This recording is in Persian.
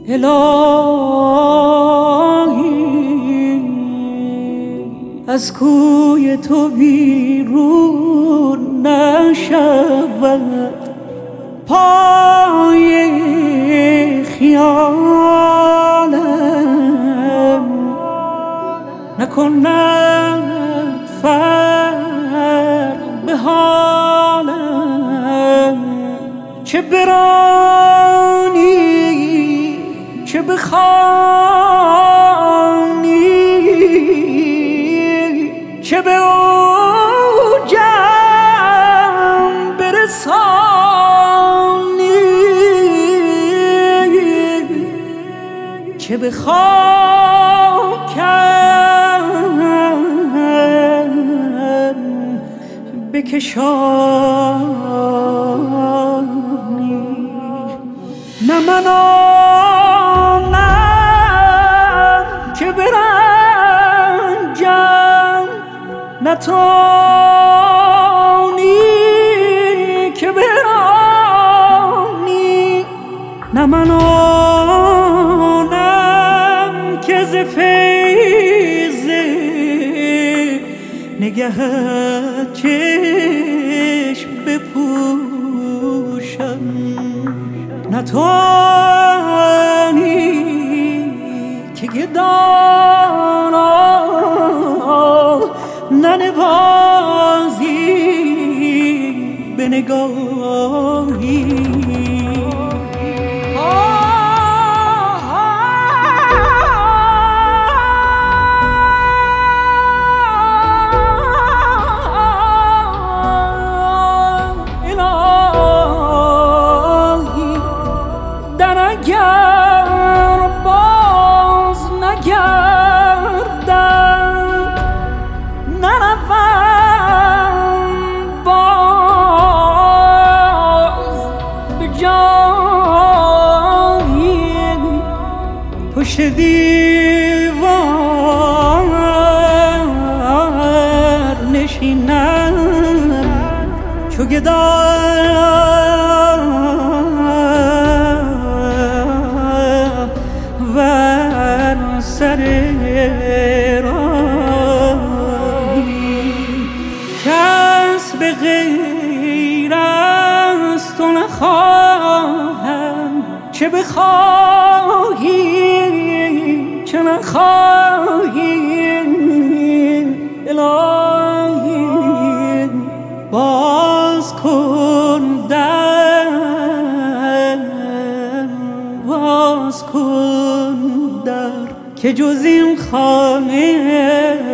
الهی از کوی تو بیرون نشود پای خیالم نکند فرق به حالم چه برانی چه بخوانی چه به اوجم برسانی چه به خاکم بکشانی نه من آنم که برنجم نه تو آنی که برانی نه من آنم که ز فیض نگهت چشم بپوشم نه تو آنی که گدانا ننوازی به نگاهی اگر باز نگردم نروم باز به جایی پشت دیوار نشینم چو گدا سر راهی کس به غیر از تو نخواهم چه بخواهی چه نخواهی الهی باز کن در باز کن در که جز این خانه